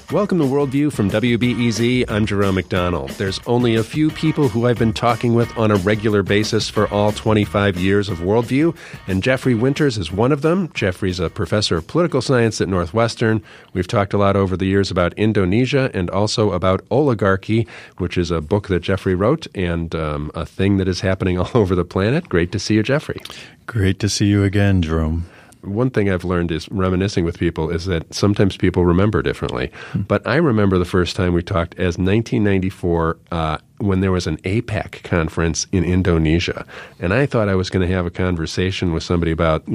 Welcome to Worldview from WBEZ. I'm Jerome McDonald. There's only a few people who I've been talking with on a regular basis for all 25 years of Worldview, and Jeffrey Winters is one of them. Jeffrey's a professor of political science at Northwestern. We've talked a lot over the years about Indonesia and also about oligarchy, which is a book that Jeffrey wrote and a thing that is happening all over the planet. Great to see you, Jeffrey. Great to see you again, Jerome. One thing I've learned is reminiscing with people is that sometimes people remember differently. But I remember the first time we talked as 1994 when there was an APEC conference in Indonesia. And I thought I was going to have a conversation with somebody about,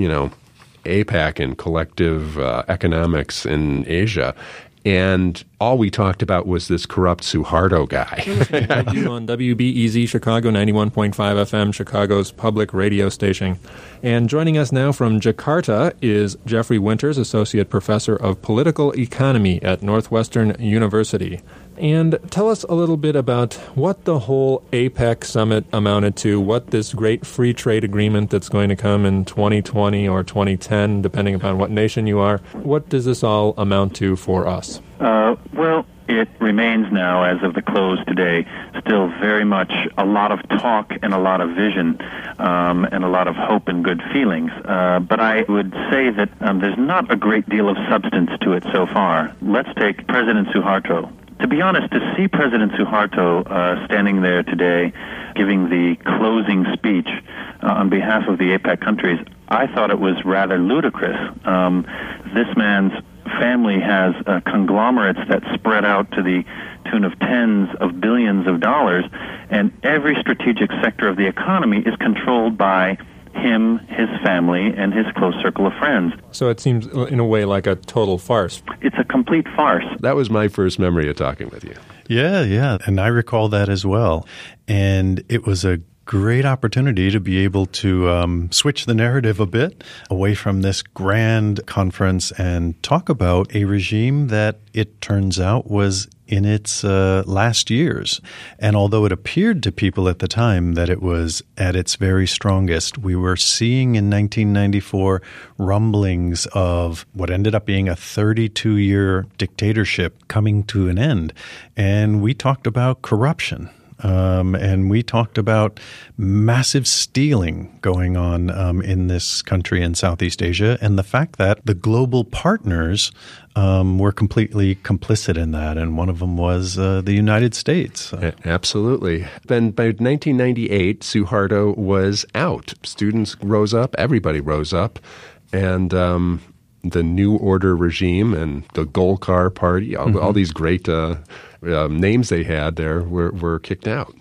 APEC and collective economics in Asia. And all we talked about was this corrupt Suharto guy. I do on WBEZ Chicago 91.5 FM, Chicago's public radio station. And joining us now from Jakarta is Jeffrey Winters, Associate Professor of Political Economy at Northwestern University. And tell us a little bit about what the whole APEC summit amounted to, what this great free trade agreement that's going to come in 2020 or 2010, depending upon what nation you are. What does this all amount to for us? Well, it remains now, as of the close today, still very much a lot of talk and a lot of vision and a lot of hope and good feelings. But I would say that there's not a great deal of substance to it so far. Let's take President Suharto. To be honest, to see President Suharto standing there today giving the closing speech on behalf of the APEC countries, I thought it was rather ludicrous. This man's family has conglomerates that spread out to the tune of tens of billions of dollars, and every strategic sector of the economy is controlled by him, his family, and his close circle of friends. So it seems, in a way, like a total farce. It's a complete farce. That was my first memory of talking with you. Yeah, and I recall that as well. And it was a great opportunity to be able to switch the narrative a bit away from this grand conference and talk about a regime that it turns out was in its last years. And although it appeared to people at the time that it was at its very strongest, we were seeing in 1994 rumblings of what ended up being a 32-year dictatorship coming to an end. And we talked about corruption. And we talked about massive stealing going on in this country in Southeast Asia, and the fact that the global partners were completely complicit in that, and one of them was the United States. Absolutely. Then by 1998, Suharto was out. Students rose up, everybody rose up, and the New Order regime and the Golkar Party, all these great names they had there were kicked out.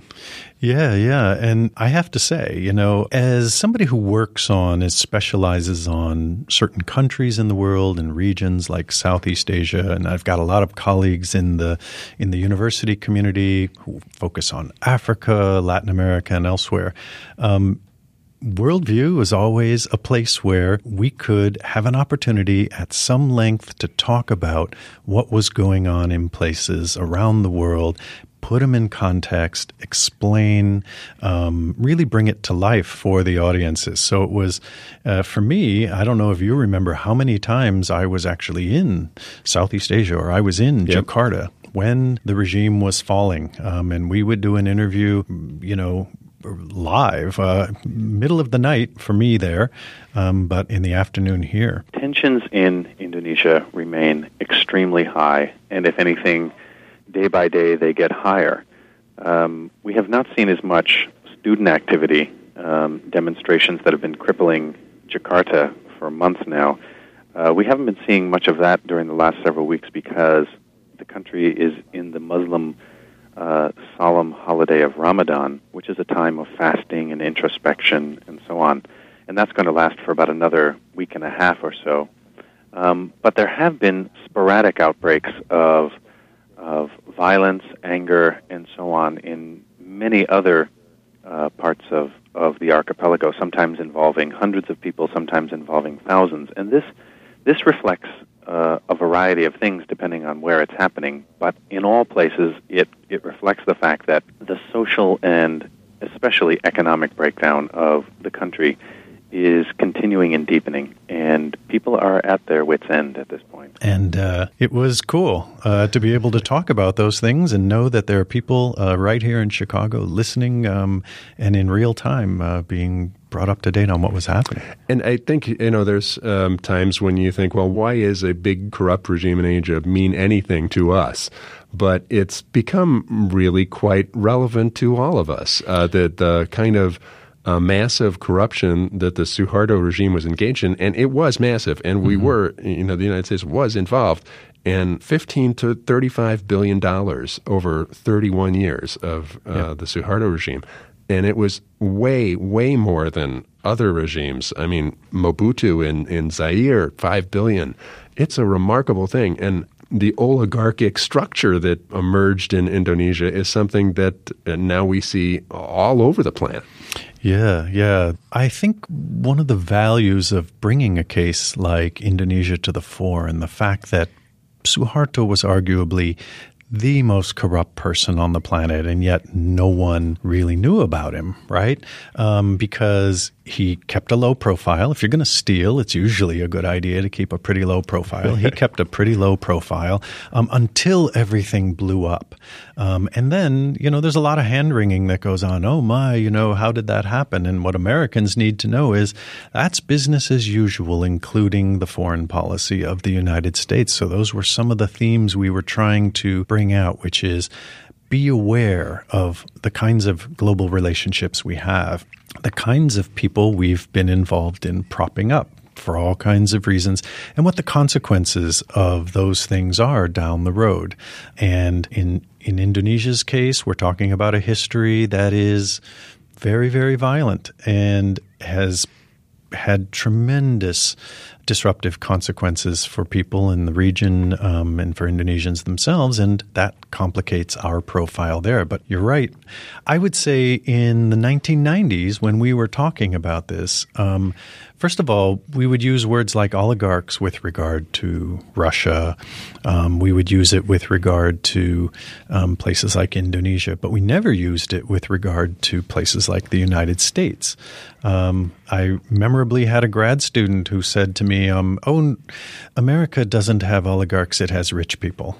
Yeah. And I have to say, as somebody who specializes on certain countries in the world and regions like Southeast Asia, and I've got a lot of colleagues in the university community who focus on Africa, Latin America, and elsewhere, Worldview is always a place where we could have an opportunity at some length to talk about what was going on in places around the world, put them in context, explain, really bring it to life for the audiences. So it was, for me, I don't know if you remember how many times I was actually in Southeast Asia or I was in Jakarta when the regime was falling. And we would do an interview, live, middle of the night for me there, but in the afternoon here. Tensions in Indonesia remain extremely high, and if anything, day by day they get higher. We have not seen as much student activity, demonstrations that have been crippling Jakarta for months now. We haven't been seeing much of that during the last several weeks because the country is in the Muslim solemn holiday of Ramadan, which is a time of fasting and introspection and so on. And that's going to last for about another week and a half or so. But there have been sporadic outbreaks of violence, anger, and so on in many other parts of the archipelago, sometimes involving hundreds of people, sometimes involving thousands. And this reflects a variety of things depending on where it's happening, but in all places it reflects the fact that the social and especially economic breakdown of the country is continuing and deepening. And And people are at their wits' end at this point. And it was cool to be able to talk about those things and know that there are people right here in Chicago listening and in real time being brought up to date on what was happening. And I think, there's times when you think, well, why is a big corrupt regime in Asia mean anything to us? But it's become really quite relevant to all of us. The kind of massive corruption that the Suharto regime was engaged in, and it was massive, and we were, the United States was involved, and $15 to $35 billion over 31 years of the Suharto regime. And it was way, way more than other regimes. I mean, Mobutu in Zaire, $5 billion. It's a remarkable thing. And the oligarchic structure that emerged in Indonesia is something that now we see all over the planet. Yeah. I think one of the values of bringing a case like Indonesia to the fore and the fact that Suharto was arguably the most corrupt person on the planet, and yet no one really knew about him, right? Because he kept a low profile. If you're going to steal, it's usually a good idea to keep a pretty low profile. He kept a pretty low profile until everything blew up. And then, there's a lot of hand-wringing that goes on. Oh, my, how did that happen? And what Americans need to know is that's business as usual, including the foreign policy of the United States. So those were some of the themes we were trying to bring out, which is be aware of the kinds of global relationships we have, the kinds of people we've been involved in propping up for all kinds of reasons, and what the consequences of those things are down the road. And in Indonesia's case, we're talking about a history that is very, very violent and has had tremendous disruptive consequences for people in the region and for Indonesians themselves, and that complicates our profile there. But you're right. I would say in the 1990s, when we were talking about this, first of all, we would use words like oligarchs with regard to Russia. We would use it with regard to places like Indonesia, but we never used it with regard to places like the United States. I memorably had a grad student who said to me, America doesn't have oligarchs, it has rich people.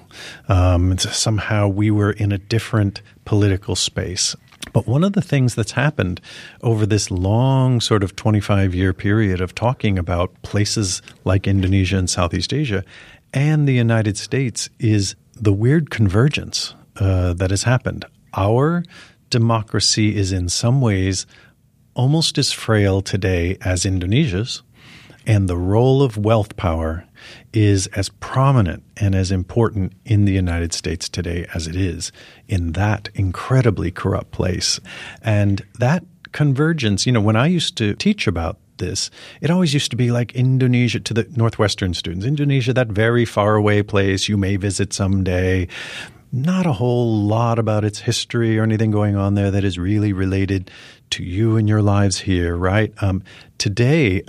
Somehow we were in a different political space. But one of the things that's happened over this long sort of 25-year period of talking about places like Indonesia and Southeast Asia and the United States is the weird convergence that has happened. Our democracy is in some ways almost as frail today as Indonesia's, and the role of wealth power is as prominent and as important in the United States today as it is in that incredibly corrupt place. And that convergence, when I used to teach about this, it always used to be like Indonesia to the Northwestern students. Indonesia, that very far away place you may visit someday. Not a whole lot about its history or anything going on there that is really related to you and your lives here, right? Today,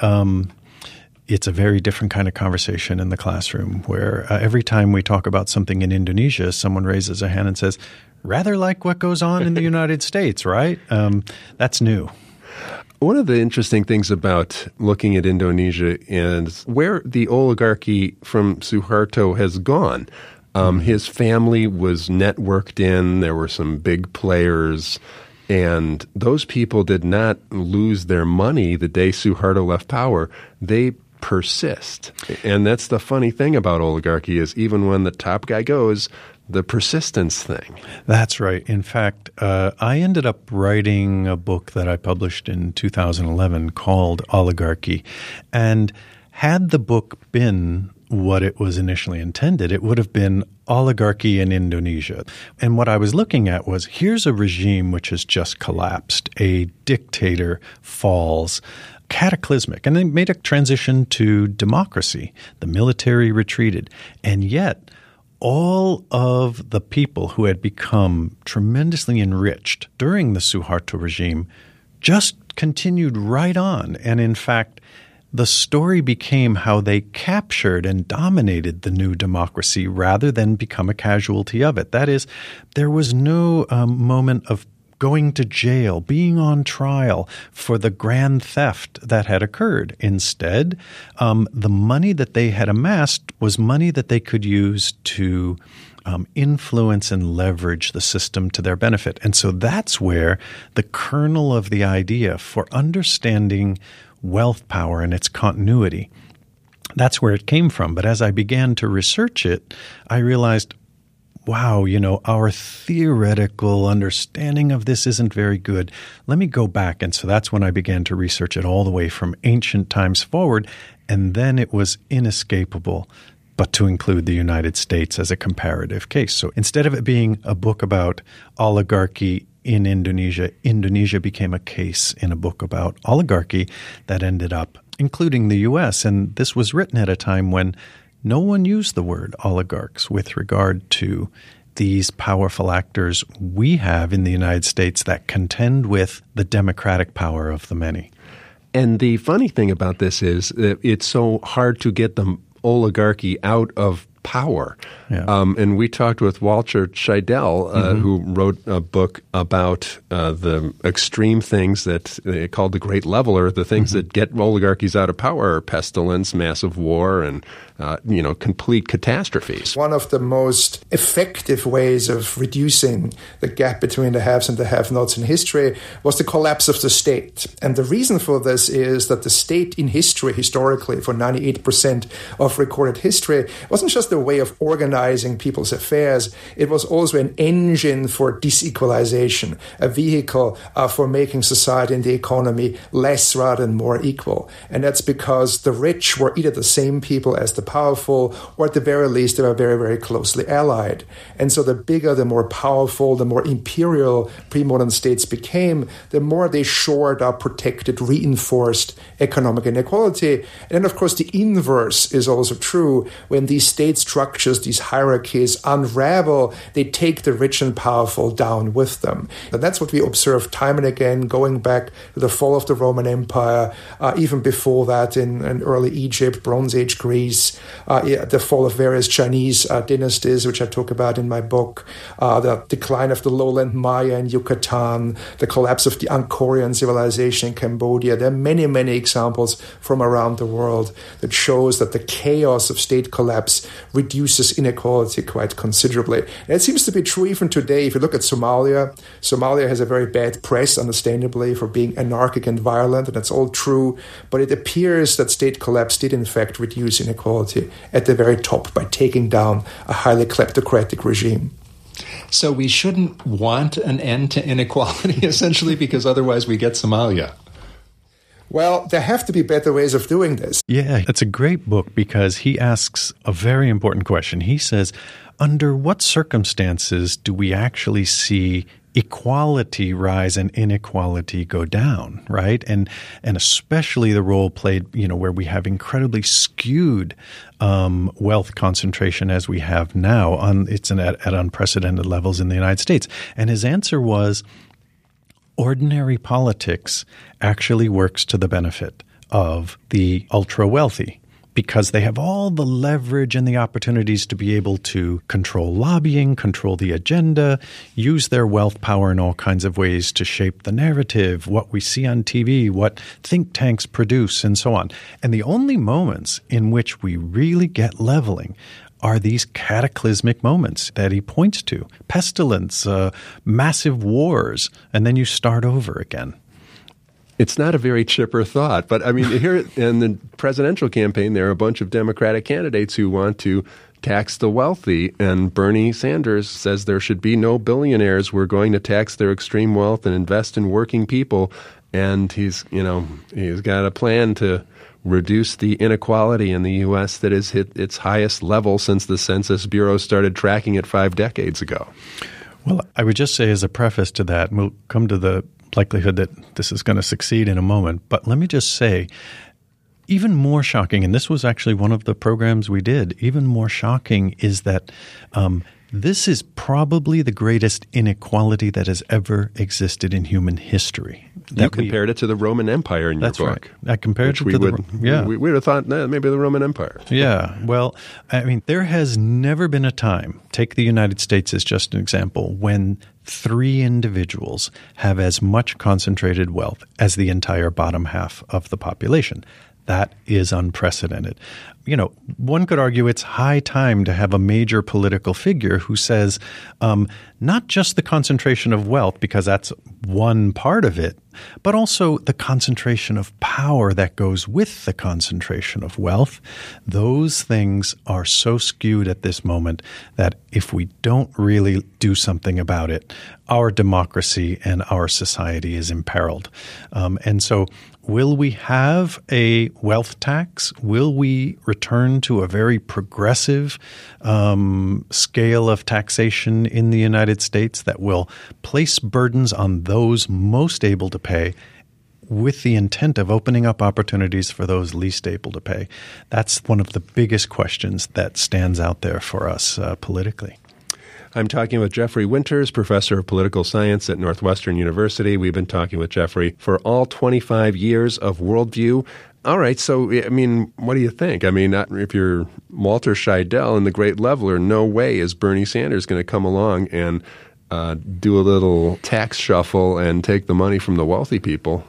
it's a very different kind of conversation in the classroom where every time we talk about something in Indonesia, someone raises a hand and says, rather like what goes on in the United States, right? That's new. One of the interesting things about looking at Indonesia is where the oligarchy from Suharto has gone. His family was networked in. There were some big players. And those people did not lose their money the day Suharto left power. They persist. And that's the funny thing about oligarchy is even when the top guy goes, the persistence thing. That's right. In fact, I ended up writing a book that I published in 2011 called Oligarchy. And had the book been what it was initially intended, it would have been oligarchy in Indonesia. And what I was looking at was, here's a regime which has just collapsed. A dictator falls, cataclysmic, and they made a transition to democracy. The military retreated. And yet, all of the people who had become tremendously enriched during the Suharto regime just continued right on. And in fact, the story became how they captured and dominated the new democracy rather than become a casualty of it. That is, there was no moment of going to jail, being on trial for the grand theft that had occurred. Instead, the money that they had amassed was money that they could use to influence and leverage the system to their benefit. And so that's where the kernel of the idea for understanding wealth power and its continuity, that's where it came from. But as I began to research it, I realized, wow, our theoretical understanding of this isn't very good. Let me go back. And so that's when I began to research it all the way from ancient times forward. And then it was inescapable but to include the United States as a comparative case. So instead of it being a book about oligarchy in Indonesia, Indonesia became a case in a book about oligarchy that ended up including the U.S. And this was written at a time when no one used the word oligarchs with regard to these powerful actors we have in the United States that contend with the democratic power of the many. And the funny thing about this is that it's so hard to get the oligarchy out of power. Yeah. And we talked with Walter Scheidel, who wrote a book about the extreme things that they called the Great Leveler, the things that get oligarchies out of power, pestilence, massive war, and complete catastrophes. One of the most effective ways of reducing the gap between the haves and the have-nots in history was the collapse of the state. And the reason for this is that the state in history, historically, for 98% of recorded history, wasn't just a way of organizing people's affairs. It was also an engine for disequalization, a vehicle for making society and the economy less rather than more equal. And that's because the rich were either the same people as the powerful, or at the very least, they were very, very closely allied. And so the bigger, the more powerful, the more imperial pre-modern states became, the more they shored up, protected, reinforced economic inequality. And then, of course, the inverse is also true. When these state structures, these hierarchies unravel, they take the rich and powerful down with them. And that's what we observe time and again, going back to the fall of the Roman Empire, even before that in early Egypt, Bronze Age Greece, the fall of various Chinese dynasties, which I talk about in my book, the decline of the lowland Maya in Yucatan, the collapse of the Angkorian civilization in Cambodia. There are many, many examples from around the world that shows that the chaos of state collapse reduces inequality quite considerably. And it seems to be true even today. If you look at Somalia, Somalia has a very bad press, understandably, for being anarchic and violent, and that's all true. But it appears that state collapse did, in fact, reduce inequality at the very top by taking down a highly kleptocratic regime. So we shouldn't want an end to inequality, essentially, because otherwise we get Somalia. Well, there have to be better ways of doing this. Yeah, it's a great book because he asks a very important question. He says, under what circumstances do we actually see equality rise and inequality go down, right? And especially the role played, where we have incredibly skewed wealth concentration as we have now. It's at unprecedented levels in the United States. And his answer was, ordinary politics actually works to the benefit of the ultra-wealthy because they have all the leverage and the opportunities to be able to control lobbying, control the agenda, use their wealth power in all kinds of ways to shape the narrative, what we see on TV, what think tanks produce, and so on. And the only moments in which we really get leveling are these cataclysmic moments that he points to. Pestilence, massive wars, and then you start over again. It's not a very chipper thought, but I mean, here in the presidential campaign, there are a bunch of Democratic candidates who want to tax the wealthy, and Bernie Sanders says there should be no billionaires. We're going to tax their extreme wealth and invest in working people, and he's got a plan to reduce the inequality in the U.S. that has hit its highest level since the Census Bureau started tracking it 5 decades ago. Well, I would just say as a preface to that, and we'll come to the likelihood that this is going to succeed in a moment, but let me just say, even more shocking, and this was actually one of the programs we did, even more shocking is that this is probably the greatest inequality that has ever existed in human history. You compared it to the Roman Empire in your book. That's right. I compared it to we would have thought maybe the Roman Empire. Yeah. Well, I mean, there has never been a time, take the United States as just an example, when 3 individuals have as much concentrated wealth as the entire bottom half of the population. That is unprecedented. You know, one could argue it's high time to have a major political figure who says not just the concentration of wealth, because that's one part of it, but also the concentration of power that goes with the concentration of wealth. Those things are so skewed at this moment that if we don't really do something about it, our democracy and our society is imperiled. And so will we have a wealth tax? Will we return to a very progressive scale of taxation in the United States that will place burdens on those most able to pay with the intent of opening up opportunities for those least able to pay? That's one of the biggest questions that stands out there for us politically. I'm talking with Jeffrey Winters, professor of political science at Northwestern University. We've been talking with Jeffrey for all 25 years of Worldview. All right, so, I mean, what do you think? I mean, if you're Walter Scheidel and the Great Leveler, no way is Bernie Sanders going to come along and do a little tax shuffle and take the money from the wealthy people.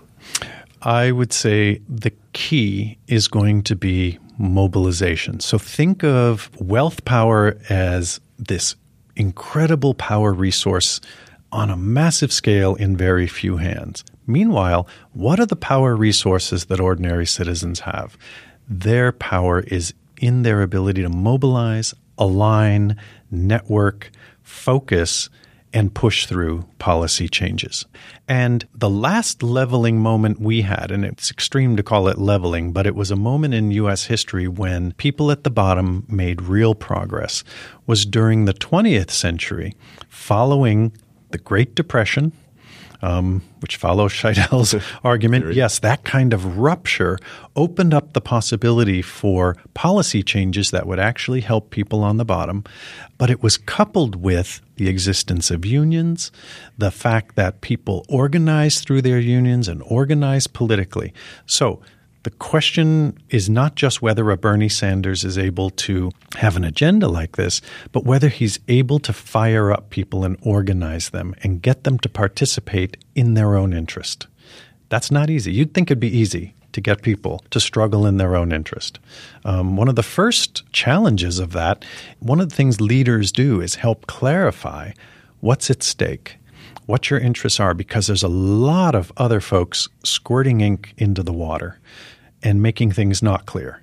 I would say the key is going to be mobilization. So think of wealth power as this incredible power resource on a massive scale in very few hands. Meanwhile, what are the power resources that ordinary citizens have? Their power is in their ability to mobilize, align, network, focus, and push through policy changes. And the last leveling moment we had, and it's extreme to call it leveling, but it was a moment in U.S. history when people at the bottom made real progress, was during the 20th century, following the Great Depression, which follows Scheidel's argument. Yes, that kind of rupture opened up the possibility for policy changes that would actually help people on the bottom. But it was coupled with the existence of unions, the fact that people organized through their unions and organized politically. So the question is not just whether a Bernie Sanders is able to have an agenda like this, but whether he's able to fire up people and organize them and get them to participate in their own interest. That's not easy. You'd think it'd be easy to get people to struggle in their own interest. One of the first challenges of that, one of the things leaders do is help clarify what's at stake, what your interests are, because there's a lot of other folks squirting ink into the water and making things not clear.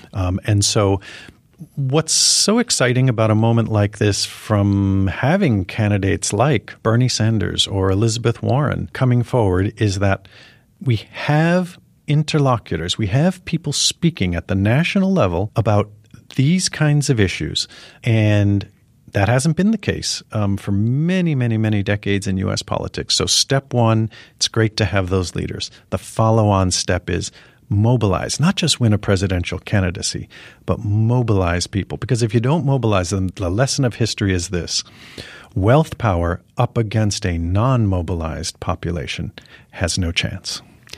And so what's so exciting about a moment like this from having candidates like Bernie Sanders or Elizabeth Warren coming forward is that we have interlocutors. We have people speaking at the national level about these kinds of issues. And that hasn't been the case for many, many, many decades in U.S. politics. So step one, it's great to have those leaders. The follow-on step is mobilize, not just win a presidential candidacy, but mobilize people. Because if you don't mobilize them, the lesson of history is this: wealth power up against a non-mobilized population has no chance.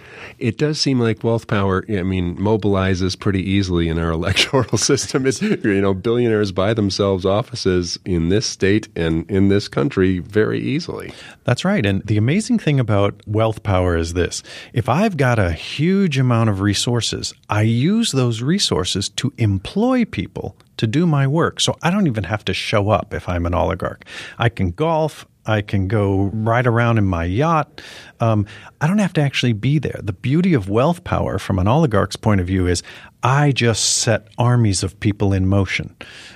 It does seem like wealth power, I mean, mobilizes pretty easily in our electoral system. It's, billionaires buy themselves offices in this state and in this country very easily. That's right. And the amazing thing about wealth power is this: if I've got a huge amount of resources, I use those resources to employ people to do my work. So I don't even have to show up if I'm an oligarch. I can golf. I can go ride around in my yacht. I don't have to actually be there. The beauty of wealth power from an oligarch's point of view is I just set armies of people in motion.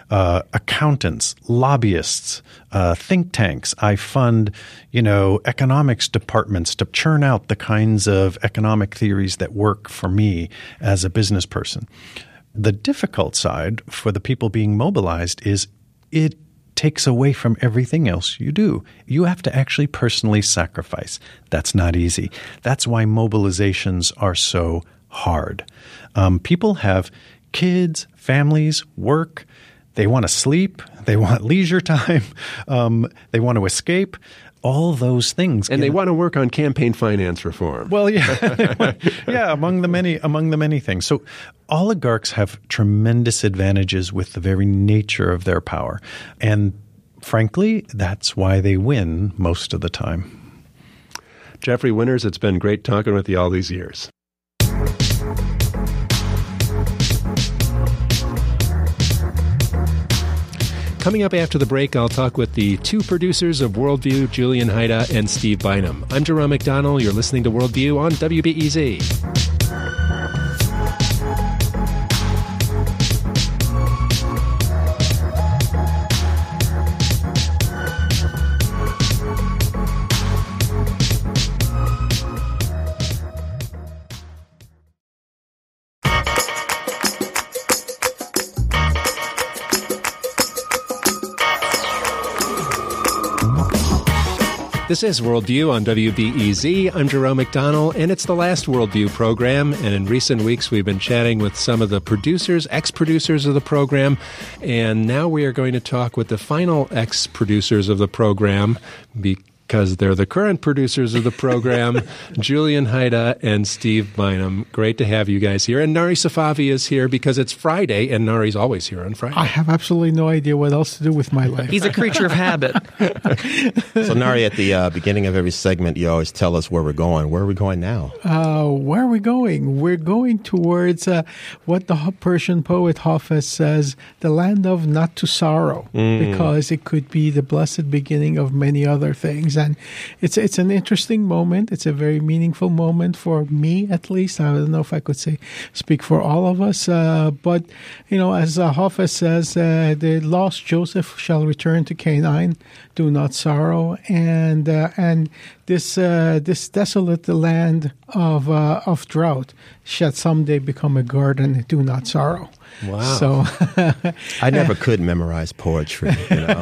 Accountants, lobbyists, think tanks. I fund, economics departments to churn out the kinds of economic theories that work for me as a business person. The difficult side for the people being mobilized is it takes away from everything else you do. You have to actually personally sacrifice. That's not easy. That's why mobilizations are so hard. People have kids, families, work. They want to sleep. They want leisure time. They want to escape. All those things. And they want to work on campaign finance reform. Well, yeah, among the many things. So oligarchs have tremendous advantages with the very nature of their power. And frankly, that's why they win most of the time. Jeffrey Winters, it's been great talking with you all these years. Coming up after the break, I'll talk with the two producers of Worldview, Julian Hayda and Steve Bynum. I'm Jerome McDonnell. You're listening to Worldview on WBEZ. This is Worldview on WBEZ. I'm Jerome McDonnell, and it's the last Worldview program. And in recent weeks, we've been chatting with some of the producers, ex-producers of the program. And now we are going to talk with the final ex-producers of the program, because they're the current producers of the program, Julian Hayda and Steve Bynum. Great to have you guys here. And Nari Safavi is here because it's Friday, and Nari's always here on Friday. I have absolutely no idea what else to do with my life. He's a creature of habit. So, Nari, at the beginning of every segment, you always tell us where we're going. Where are we going now? Where are we going? We're going towards what the Persian poet Hafez says, the land of not to sorrow, because it could be the blessed beginning of many other things. And it's an interesting moment. It's a very meaningful moment for me, at least. I don't know if I could speak for all of us. But, as Hafez says, the lost Joseph shall return to Canaan. Do not sorrow. And this desolate land of drought shall someday become a garden. Do not sorrow. Wow. So I never could memorize poetry,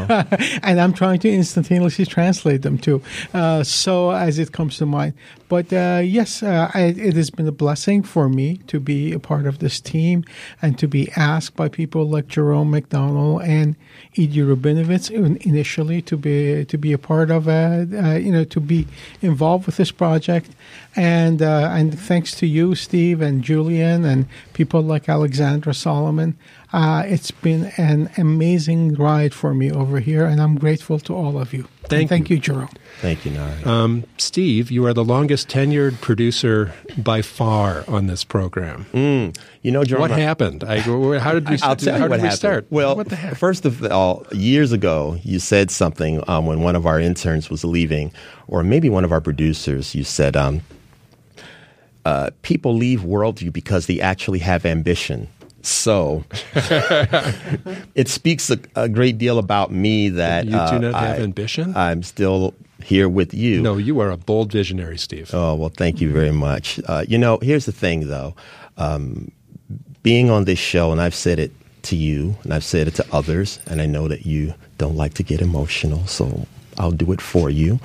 and I'm trying to instantaneously translate them too. So as it comes to mind. But yes, it has been a blessing for me to be a part of this team and to be asked by people like Jerome McDonnell and Edie Rubinovitz initially to be a part of to be involved with this project. And thanks to you, Steve, and Julian, and people like Alexandra Solomon, it's been an amazing ride for me over here, and I'm grateful to all of you. Thank you, Jerome. Thank you, Nari. Steve, you are the longest tenured producer by far on this program. Jerome, what happened? How did we? I'll tell you what happened. Start? Well, what the heck? First of all, years ago, you said something when one of our interns was leaving, or maybe one of our producers. You said, "People leave Worldview because they actually have ambition." So it speaks a great deal about me that you do not have ambition. I'm still here with you. No, you are a bold visionary, Steve. Oh, well, thank you very much. Here's the thing, though. Being on this show, and I've said it to you, and I've said it to others, and I know that you don't like to get emotional, so I'll do it for you.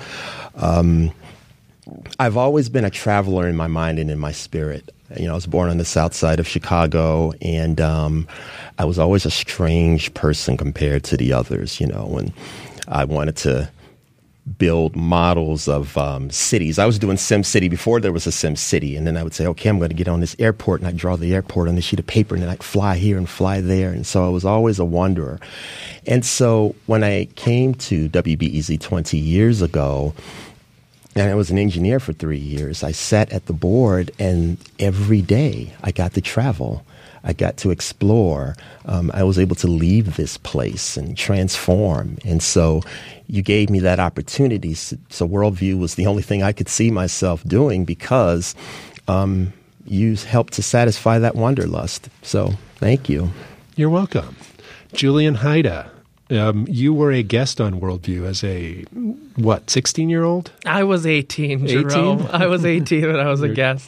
I've always been a traveler in my mind and in my spirit. I was born on the south side of Chicago, and I was always a strange person compared to the others, when I wanted to build models of cities. I was doing SimCity before there was a SimCity, and then I would say, okay, I'm going to get on this airport, and I'd draw the airport on a sheet of paper, and then I'd fly here and fly there, and so I was always a wanderer. And so when I came to WBEZ 20 years ago, and I was an engineer for 3 years, I sat at the board, and every day I got to travel. I got to explore. I was able to leave this place and transform. And so you gave me that opportunity. So Worldview was the only thing I could see myself doing because you helped to satisfy that wanderlust. So thank you. You're welcome. Julian Hayda. You were a guest on Worldview as a, 16-year-old? I was 18, Jerome. 18? I was 18 when I was a guest.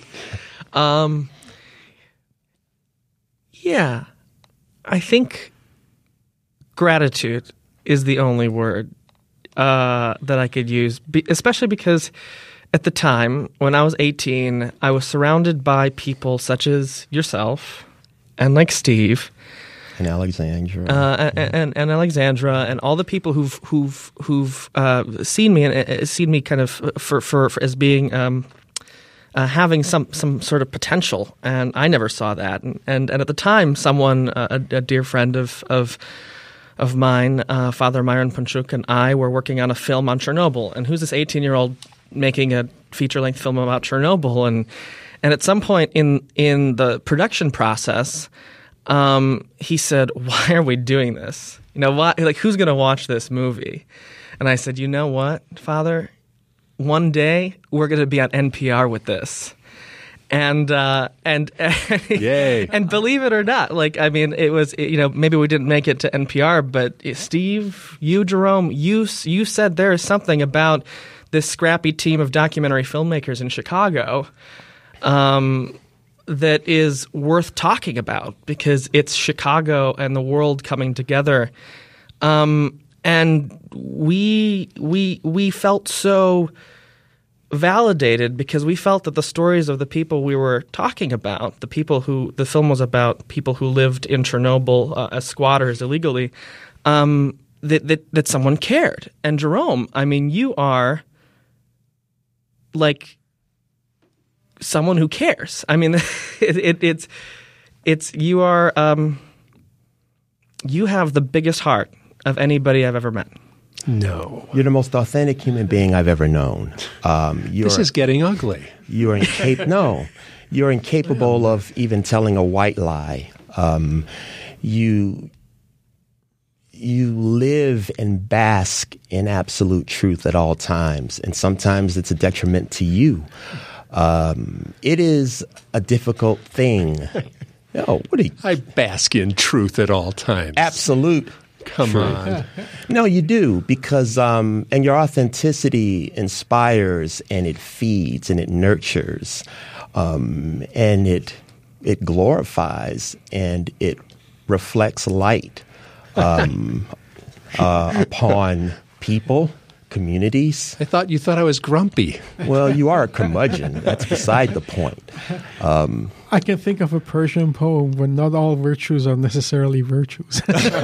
Yeah. I think gratitude is the only word that I could use, especially because at the time, when I was 18, I was surrounded by people such as yourself and like Steve, and Alexandra, and Alexandra, and all the people who've seen me and seen me kind of for as being having some sort of potential, and I never saw that. And at the time, someone, a dear friend of of mine, Father Myron Punchuk, and I were working on a film on Chernobyl. And who's this 18-year-old making a feature-length film about Chernobyl? And at some point in the production process, he said, "Why are we doing this? Who's going to watch this movie?" And I said, "You know what, Father? One day we're going to be on NPR with this." And Yay. And believe it or not, it was, maybe we didn't make it to NPR, but Steve, you, Jerome, you said there is something about this scrappy team of documentary filmmakers in Chicago that is worth talking about, because it's Chicago and the world coming together. And we felt so validated, because we felt that the stories of the people we were talking about, the film was about people who lived in Chernobyl as squatters illegally, that someone cared. And Jerome, you are like someone who cares. You have the biggest heart of anybody I've ever met. No. You're the most authentic human being I've ever known. This is getting ugly. You're incapable of even telling a white lie. You live and bask in absolute truth at all times, and sometimes it's a detriment to you. It is a difficult thing. No, I bask in truth at all times. Absolute. Come on. No, you do, because and your authenticity inspires, and it feeds, and it nurtures, and it glorifies, and it reflects light upon people, communities. I thought you thought I was grumpy. Well, you are a curmudgeon. That's beside the point. I can think of a Persian poem where not all virtues are necessarily virtues.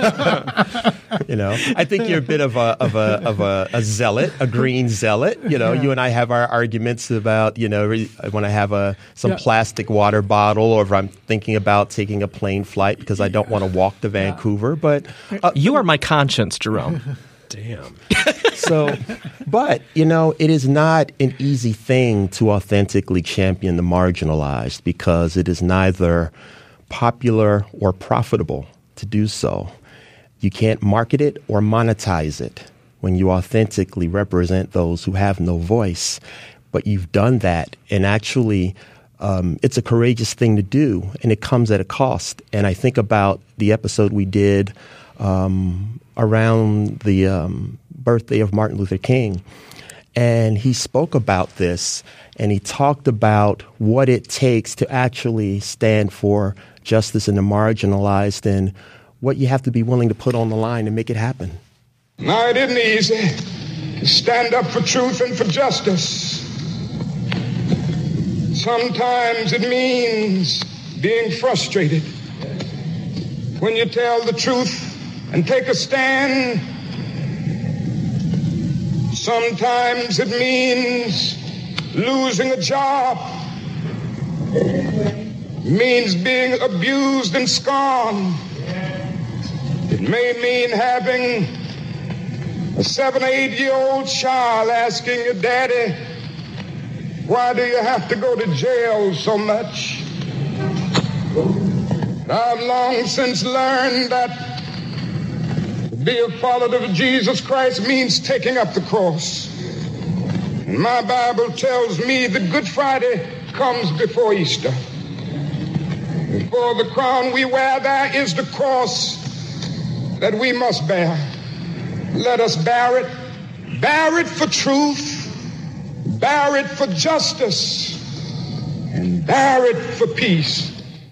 I think you're a bit of a zealot, a green zealot. You and I have our arguments about, when I have some plastic water bottle, or if I'm thinking about taking a plane flight because I don't want to walk to Vancouver. But you are my conscience, Jerome. Damn. But it is not an easy thing to authentically champion the marginalized, because it is neither popular or profitable to do so. You can't market it or monetize it when you authentically represent those who have no voice. But you've done that, and actually it's a courageous thing to do, and it comes at a cost. And I think about the episode we did around the birthday of Martin Luther King. And he spoke about this, and he talked about what it takes to actually stand for justice in the marginalized, and what you have to be willing to put on the line to make it happen. Now, it isn't easy to stand up for truth and for justice. Sometimes it means being frustrated. When you tell the truth and take a stand, sometimes it means losing a job. It means being abused and scorned. It may mean having a 7 or 8-year-old child asking your daddy, "Why do you have to go to jail so much?" I've long since learned that to be a follower of Jesus Christ means taking up the cross. And my Bible tells me that Good Friday comes before Easter. Before the crown we wear, there is the cross that we must bear. Let us bear it. Bear it for truth. Bear it for justice. And bear it for peace.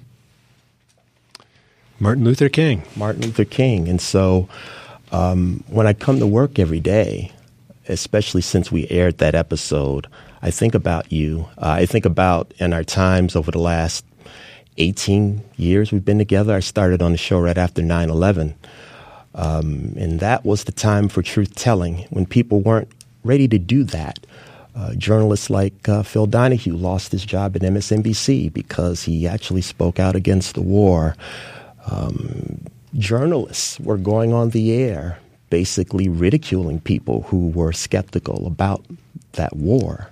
Martin Luther King. Martin Luther King. And so when I come to work every day, especially since we aired that episode, I think about you. I think about in our times over the last 18 years we've been together. I started on the show right after 9/11. And that was the time for truth-telling, when people weren't ready to do that. Journalists like Phil Donahue lost his job at MSNBC because he actually spoke out against the war. journalists were going on the air basically ridiculing people who were skeptical about that war.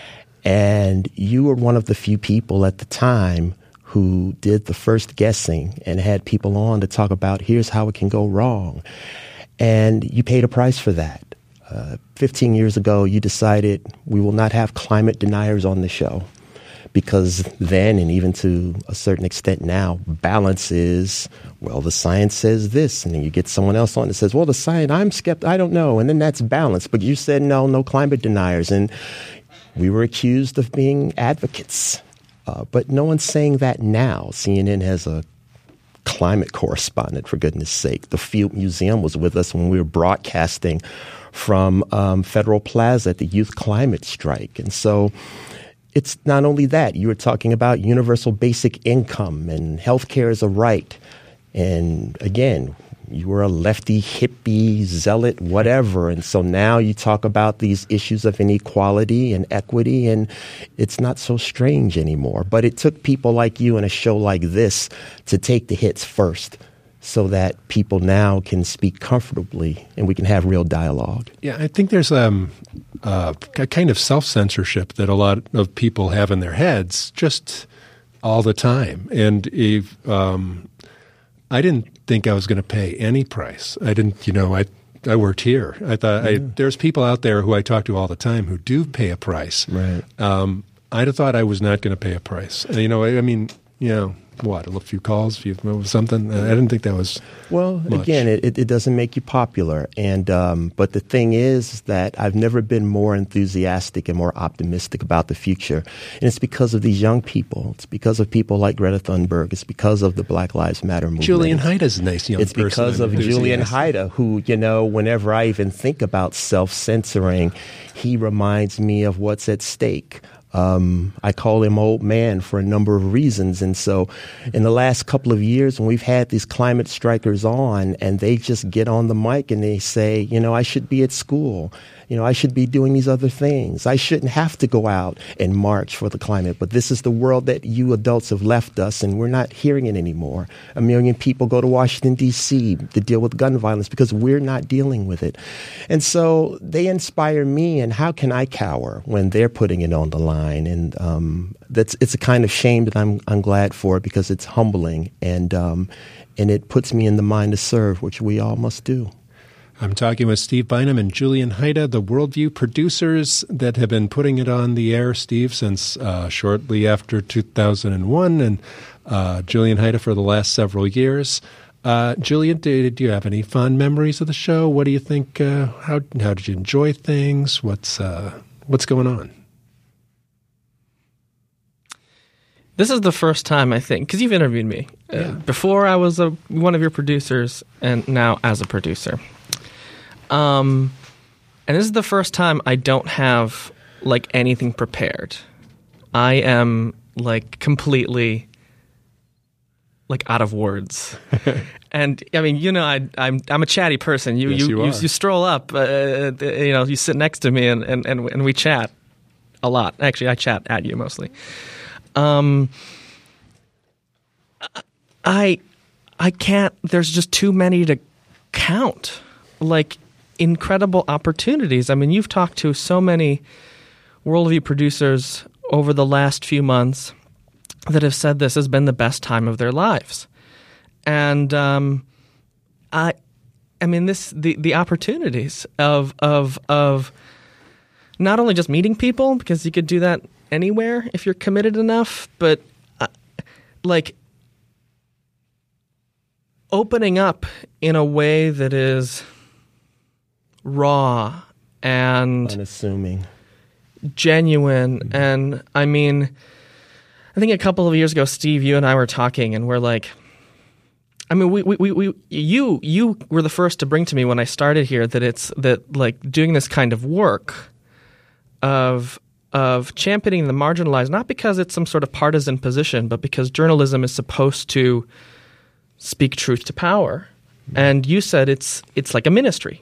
And you were one of the few people at the time who did the first guessing and had people on to talk about here's how it can go wrong. And you paid a price for that. 15 years ago, you decided we will not have climate deniers on the show because then, and even to a certain extent now, balance is, well, the science says this, and then you get someone else on that says, well, the science, I'm skeptical, I don't know, and then that's balance. But you said, no climate deniers, and we were accused of being advocates. But no one's saying that now. CNN has a climate correspondent, for goodness sake. The Field Museum was with us when we were broadcasting from Federal Plaza at the Youth Climate Strike. And so it's not only that. You were talking about universal basic income and healthcare is a right. And again, you were a lefty, hippie, zealot, whatever. And so now you talk about these issues of inequality and equity, and it's not so strange anymore. But it took people like you in a show like this to take the hits first so that people now can speak comfortably and we can have real dialogue. Yeah, I think there's a kind of self-censorship that a lot of people have in their heads just all the time. And if I didn't think I was going to pay any price. I didn't, I worked here. I thought there's people out there who I talk to all the time who do pay a price. Right. I'd have thought I was not going to pay a price. What, a few calls, something? I didn't think that was much. Again, it doesn't make you popular. And but the thing is that I've never been more enthusiastic and more optimistic about the future. And it's because of these young people. It's because of people like Greta Thunberg. It's because of the Black Lives Matter movement. Julian Hayda's a nice young person. It's because of Julian Hayda, who, whenever I even think about self-censoring, he reminds me of what's at stake. I call him old man for a number of reasons. And so in the last couple of years, when we've had these climate strikers on and they just get on the mic and they say, I should be at school. I should be doing these other things. I shouldn't have to go out and march for the climate. But this is the world that you adults have left us, and we're not hearing it anymore. 1 million people go to Washington, D.C. to deal with gun violence because we're not dealing with it. And so they inspire me, and how can I cower when they're putting it on the line? And it's a kind of shame that I'm glad for, because it's humbling, and it puts me in the mind to serve, which we all must do. I'm talking with Steve Bynum and Julian Hayda, the Worldview producers that have been putting it on the air, Steve, since shortly after 2001, and Julian Hayda for the last several years. Julian, do you have any fond memories of the show? What do you think? How did you enjoy things? What's going on? This is the first time, I think, because you've interviewed me. Before I was one of your producers, and now as a producer. And this is the first time I don't have anything prepared. I am completely out of words. And I'm a chatty person. You stroll up, you sit next to me and we chat a lot. Actually, I chat at you mostly. I can't. There's just too many to count. Incredible opportunities. You've talked to so many Worldview producers over the last few months that have said this has been the best time of their lives. And the opportunities of not only just meeting people, because you could do that anywhere if you're committed enough, but opening up in a way that is raw and unassuming, genuine. And I think a couple of years ago, Steve, you and I were talking, and we're you were the first to bring to me when I started here that doing this kind of work of championing the marginalized, not because it's some sort of partisan position, but because journalism is supposed to speak truth to power. And you said it's like a ministry.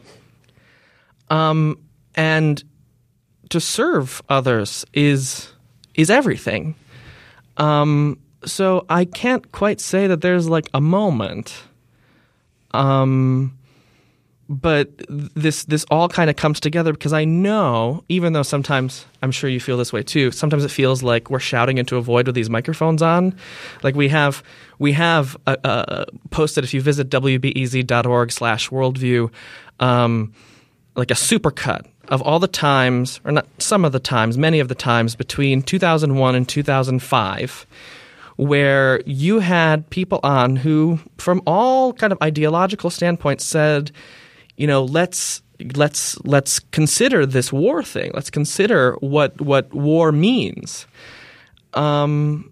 And to serve others is everything. So I can't quite say that there's a moment, But this all kind of comes together because I know, even though sometimes I'm sure you feel this way too, sometimes it feels like we're shouting into a void with these microphones on. Like we have posted, if you visit wbez.org/worldview, like a supercut of all the times, or not some of the times, many of the times between 2001 and 2005, where you had people on who, from all kind of ideological standpoints, said, let's consider this war thing. Let's consider what war means, and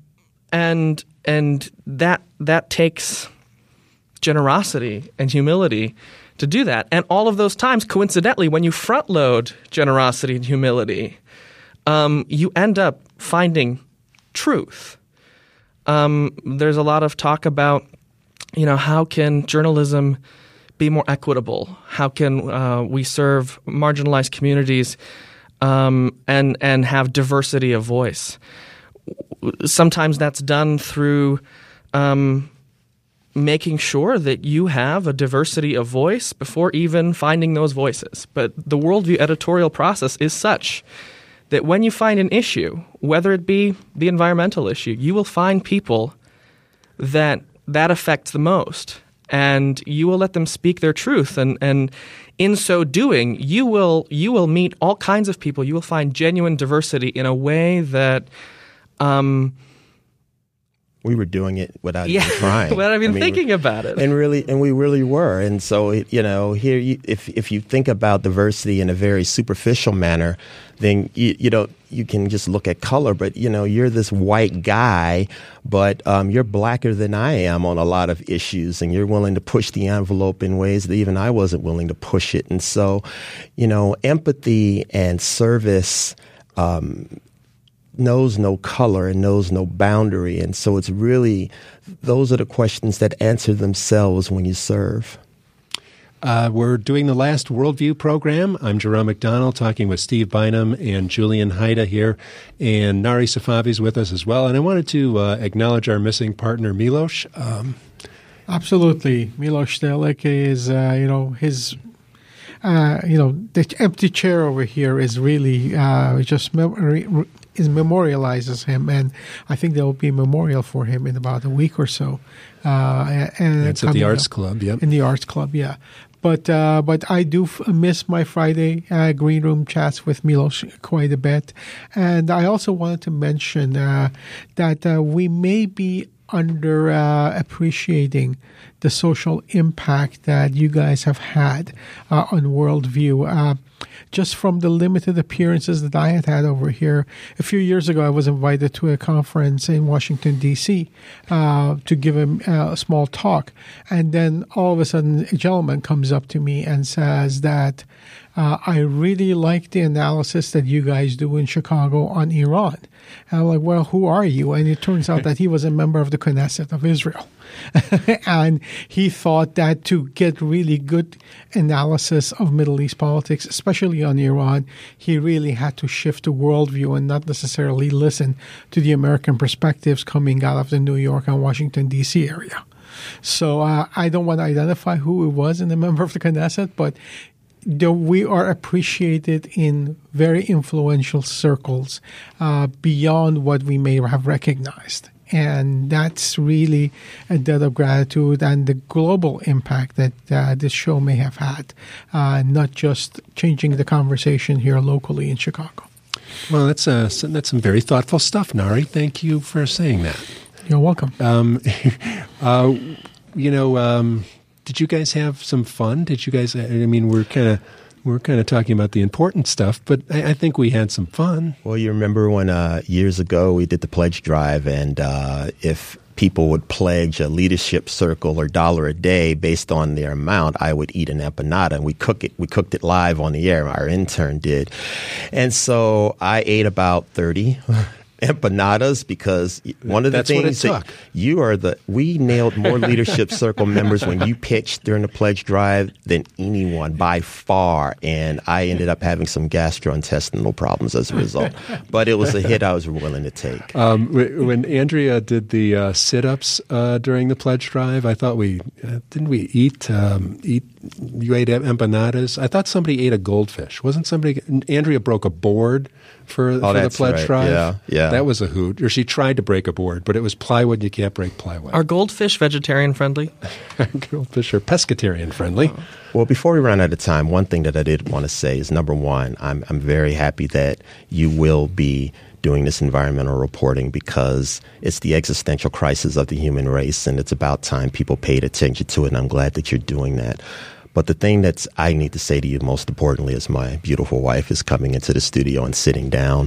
that takes generosity and humility to do that. And all of those times, coincidentally, when you front load generosity and humility, you end up finding truth. There's a lot of talk about, how can journalism be more equitable? How can we serve marginalized communities and have diversity of voice? Sometimes that's done through making sure that you have a diversity of voice before even finding those voices. But the Worldview editorial process is such that when you find an issue, whether it be the environmental issue, you will find people that affects the most, and you will let them speak their truth. And in so doing, you will meet all kinds of people. You will find genuine diversity in a way that we were doing it without even trying, without even thinking about it, and we really were. And so, here, if you think about diversity in a very superficial manner, then you can just look at color. But you're this white guy, but you're blacker than I am on a lot of issues, and you're willing to push the envelope in ways that even I wasn't willing to push it. And so, empathy and service knows no color and knows no boundary. And so it's really, those are the questions that answer themselves when you serve. We're doing the last Worldview program. I'm Jerome McDonnell, talking with Steve Bynum and Julian Haida here, and Nari Safavi's with us as well. And I wanted to acknowledge our missing partner, Milos. Absolutely. Milos Stelik is, the empty chair over here is really just memorializes him, and I think there will be a memorial for him in about a week or so. And it's at the Arts Club, yeah. In the Arts Club, yeah. But I do miss my Friday green room chats with Milos quite a bit, and I also wanted to mention that we may be under appreciating the social impact that you guys have had on Worldview. Just from the limited appearances that I had over here. A few years ago, I was invited to a conference in Washington, D.C. To give a small talk. And then all of a sudden, a gentleman comes up to me and says that I really like the analysis that you guys do in Chicago on Iran. And I'm like, well, who are you? And it turns out that he was a member of the Knesset of Israel. And he thought that to get really good analysis of Middle East politics, especially on Iran, he really had to shift the worldview and not necessarily listen to the American perspectives coming out of the New York and Washington, D.C. area. So I don't want to identify who it was in a member of the Knesset, but we are appreciated in very influential circles beyond what we may have recognized. And that's really a debt of gratitude and the global impact that this show may have had, not just changing the conversation here locally in Chicago. Well, that's some very thoughtful stuff, Nari. Thank you for saying that. You're welcome. Did you guys have some fun? Did you guys? We're kind of talking about the important stuff, but I think we had some fun. Well, you remember when years ago we did the pledge drive, and if people would pledge a leadership circle or $1 a day based on their amount, I would eat an empanada, and we cooked it live on the air. Our intern did, and so I ate about 30. empanadas, because one of the That's things what it took. We nailed more Leadership Circle members when you pitched during the pledge drive than anyone by far. And I ended up having some gastrointestinal problems as a result. But it was a hit I was willing to take. When Andrea did the sit-ups during the pledge drive, I thought didn't we eat you ate empanadas? I thought somebody ate a goldfish. Wasn't somebody? Andrea broke a board for the pledge drive. Yeah. That was a hoot. Or she tried to break a board, but it was plywood. You can't break plywood. Are goldfish vegetarian friendly? Goldfish are pescatarian friendly. Well, before we run out of time, one thing that I did want to say is, number one, I'm very happy that you will be doing this environmental reporting, because it's the existential crisis of the human race, and it's about time people paid attention to it, and I'm glad that you're doing that. But the thing that I need to say to you most importantly, as my beautiful wife is coming into the studio and sitting down,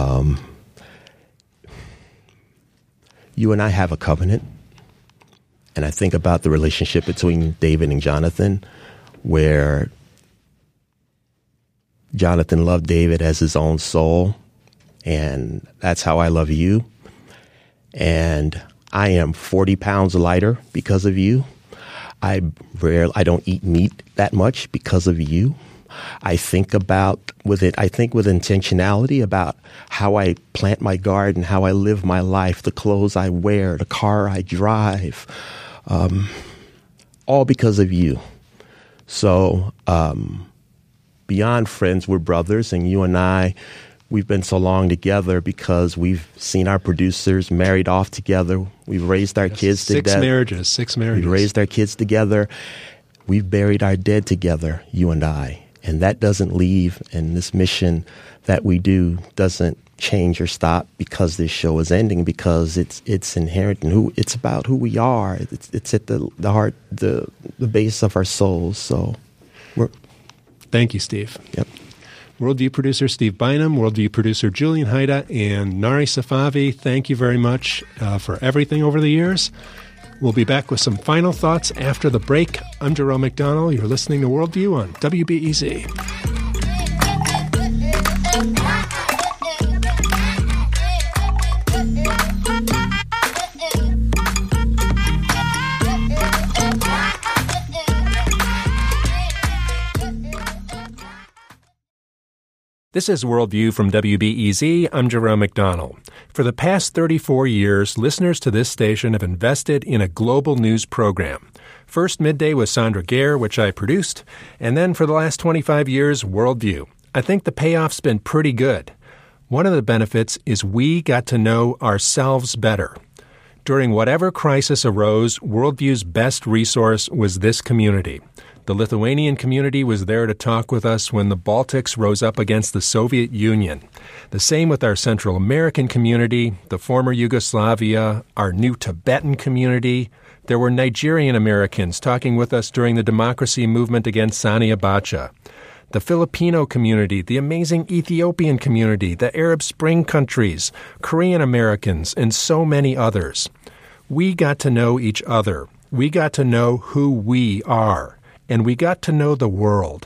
you and I have a covenant. And I think about the relationship between David and Jonathan, where Jonathan loved David as his own soul. And that's how I love you. And I am 40 pounds lighter because of you. I don't eat meat that much because of you. I think with intentionality about how I plant my garden, how I live my life, the clothes I wear, the car I drive, all because of you. So beyond friends, we're brothers, and you and I, we've been so long together because we've seen our producers married off together. We've raised our kids together. Six marriages. We've raised our kids together. We've buried our dead together, you and I. And that doesn't leave, and this mission that we do doesn't change or stop because this show is ending, because it's inherent in it's about who we are. It's at the heart, the base of our souls. So Thank you, Steve. Yep. Worldview producer Steve Bynum, Worldview producer Julian Haida, and Nari Safavi, thank you very much for everything over the years. We'll be back with some final thoughts after the break. I'm Jerome McDonnell. You're listening to Worldview on WBEZ. This is Worldview from WBEZ. I'm Jerome McDonnell. For the past 34 years, listeners to this station have invested in a global news program. First, Midday with Sandra Gair, which I produced, and then for the last 25 years, Worldview. I think the payoff's been pretty good. One of the benefits is we got to know ourselves better. During whatever crisis arose, Worldview's best resource was this community. The Lithuanian community was there to talk with us when the Baltics rose up against the Soviet Union. The same with our Central American community, the former Yugoslavia, our new Tibetan community. There were Nigerian Americans talking with us during the democracy movement against Sani Abacha. The Filipino community, the amazing Ethiopian community, the Arab Spring countries, Korean Americans, and so many others. We got to know each other. We got to know who we are. And we got to know the world.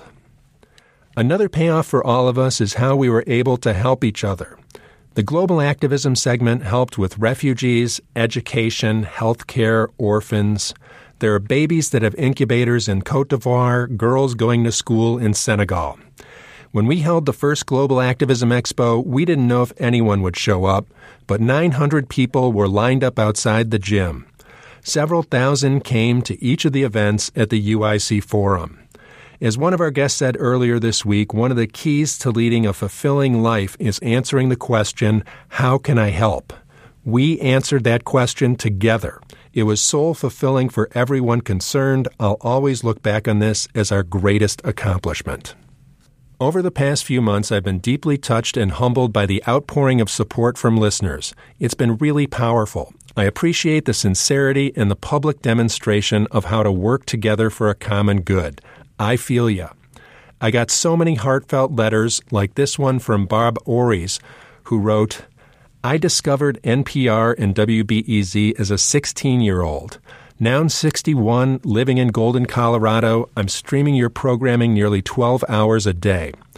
Another payoff for all of us is how we were able to help each other. The Global Activism segment helped with refugees, education, healthcare, orphans. There are babies that have incubators in Côte d'Ivoire, girls going to school in Senegal. When we held the first Global Activism Expo, we didn't know if anyone would show up, but 900 people were lined up outside the gym. Several thousand came to each of the events at the UIC Forum. As one of our guests said earlier this week, one of the keys to leading a fulfilling life is answering the question, how can I help? We answered that question together. It was soul-fulfilling for everyone concerned. I'll always look back on this as our greatest accomplishment. Over the past few months, I've been deeply touched and humbled by the outpouring of support from listeners. It's been really powerful. I appreciate the sincerity and the public demonstration of how to work together for a common good. I feel ya. I got so many heartfelt letters, like this one from Bob Ories, who wrote, I discovered NPR and WBEZ as a 16-year-old. Now I'm 61, living in Golden, Colorado. I'm streaming your programming nearly 12 hours a day.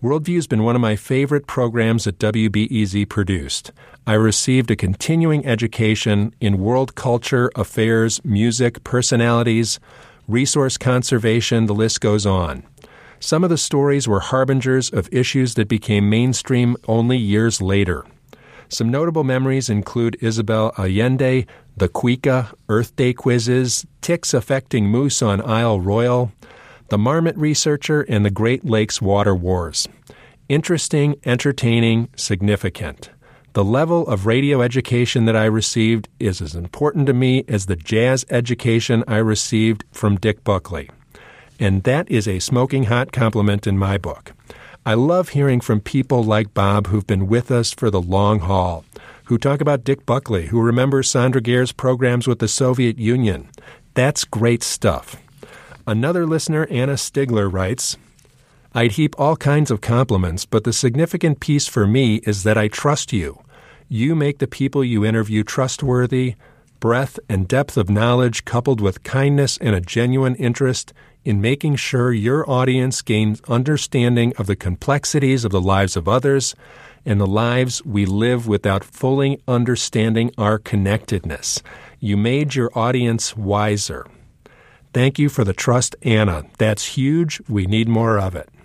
Worldview's been one of my favorite programs that WBEZ produced. I received a continuing education in world culture, affairs, music, personalities, resource conservation, the list goes on. Some of the stories were harbingers of issues that became mainstream only years later. Some notable memories include Isabel Allende, the Cuica, Earth Day quizzes, ticks affecting moose on Isle Royal, the Marmot Researcher, and the Great Lakes Water Wars. Interesting, entertaining, significant. The level of radio education that I received is as important to me as the jazz education I received from Dick Buckley. And that is a smoking hot compliment in my book. I love hearing from people like Bob who've been with us for the long haul, who talk about Dick Buckley, who remembers Sandra Gair's programs with the Soviet Union. That's great stuff. Another listener, Anna Stigler, writes, I'd heap all kinds of compliments, but the significant piece for me is that I trust you. You make the people you interview trustworthy. Breadth and depth of knowledge coupled with kindness and a genuine interest in making sure your audience gains understanding of the complexities of the lives of others and the lives we live without fully understanding our connectedness. You made your audience wiser. Thank you for the trust, Anna. That's huge. We need more of it.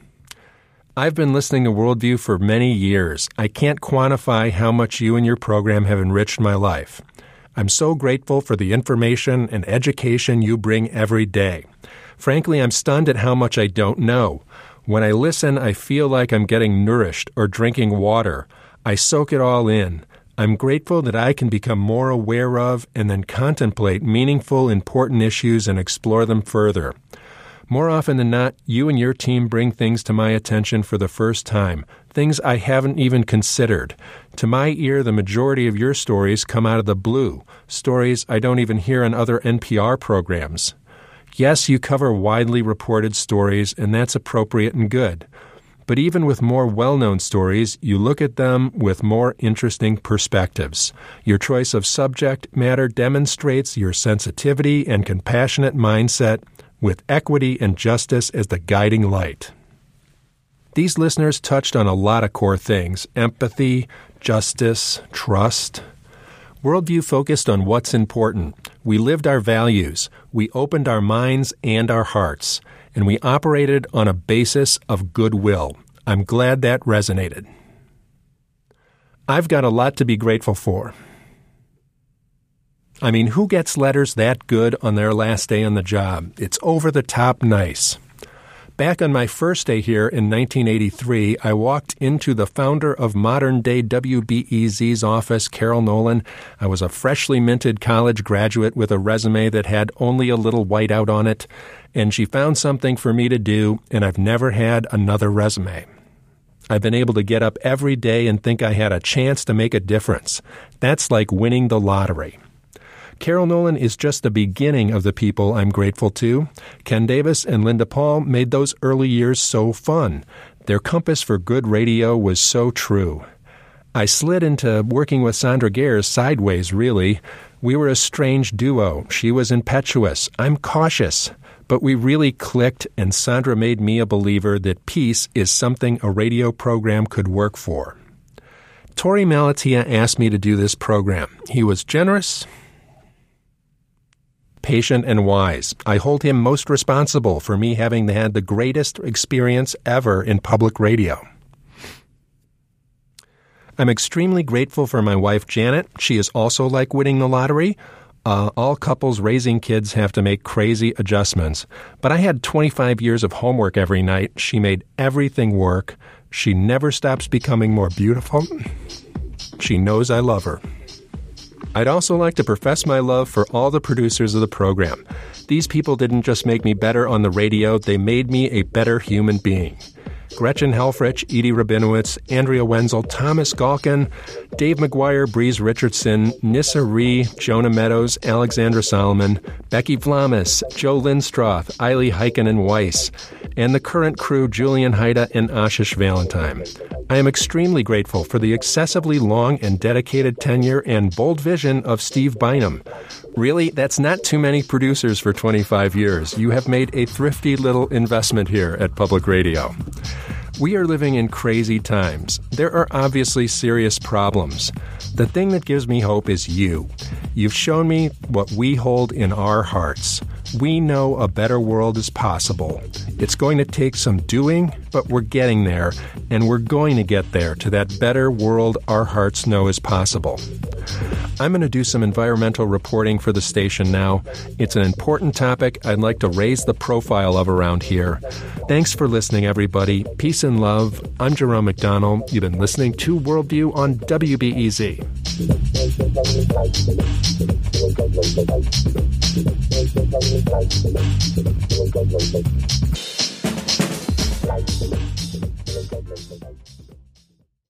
I've been listening to Worldview for many years. I can't quantify how much you and your program have enriched my life. I'm so grateful for the information and education you bring every day. Frankly, I'm stunned at how much I don't know. When I listen, I feel like I'm getting nourished or drinking water. I soak it all in. I'm grateful that I can become more aware of and then contemplate meaningful, important issues and explore them further. More often than not, you and your team bring things to my attention for the first time, things I haven't even considered. To my ear, the majority of your stories come out of the blue, stories I don't even hear on other NPR programs. Yes, you cover widely reported stories, and that's appropriate and good. But even with more well-known stories, you look at them with more interesting perspectives. Your choice of subject matter demonstrates your sensitivity and compassionate mindset with equity and justice as the guiding light. These listeners touched on a lot of core things: empathy, justice, trust. Worldview focused on what's important. We lived our values. We opened our minds and our hearts. And we operated on a basis of goodwill. I'm glad that resonated. I've got a lot to be grateful for. I mean, who gets letters that good on their last day on the job? It's over the top nice. Back on my first day here in 1983, I walked into the founder of modern-day WBEZ's office, Carol Nolan. I was a freshly minted college graduate with a resume that had only a little whiteout on it, and she found something for me to do, and I've never had another resume. I've been able to get up every day and think I had a chance to make a difference. That's like winning the lottery. Carol Nolan is just the beginning of the people I'm grateful to. Ken Davis and Linda Paul made those early years so fun. Their compass for good radio was so true. I slid into working with Sandra Gair sideways, really. We were a strange duo. She was impetuous. I'm cautious. But we really clicked, and Sandra made me a believer that peace is something a radio program could work for. Torey Malatia asked me to do this program. He was generous, patient, and wise. I hold him most responsible for me having had the greatest experience ever in public radio. I'm extremely grateful for my wife, Janet. She is also like winning the lottery. All couples raising kids have to make crazy adjustments. But I had 25 years of homework every night. She made everything work. She never stops becoming more beautiful. She knows I love her. I'd also like to profess my love for all the producers of the program. These people didn't just make me better on the radio, they made me a better human being. Gretchen Helfrich, Edie Rabinowitz, Andrea Wenzel, Thomas Galkin, Dave McGuire, Breeze Richardson, Nissa Ree, Jonah Meadows, Alexandra Solomon, Becky Vlamis, Joe Lindstroth, Eiley Heikkinen Weiss, and the current crew, Julian Haida and Ashish Valentine. I am extremely grateful for the excessively long and dedicated tenure and bold vision of Steve Bynum. Really, that's not too many producers for 25 years. You have made a thrifty little investment here at Public Radio. We are living in crazy times. There are obviously serious problems. The thing that gives me hope is you. You've shown me what we hold in our hearts. We know a better world is possible. It's going to take some doing, but we're getting there, and we're going to get there to that better world our hearts know is possible. I'm going to do some environmental reporting for the station now. It's an important topic I'd like to raise the profile of around here. Thanks for listening, everybody. Peace and love. I'm Jerome McDonnell. You've been listening to Worldview on WBEZ.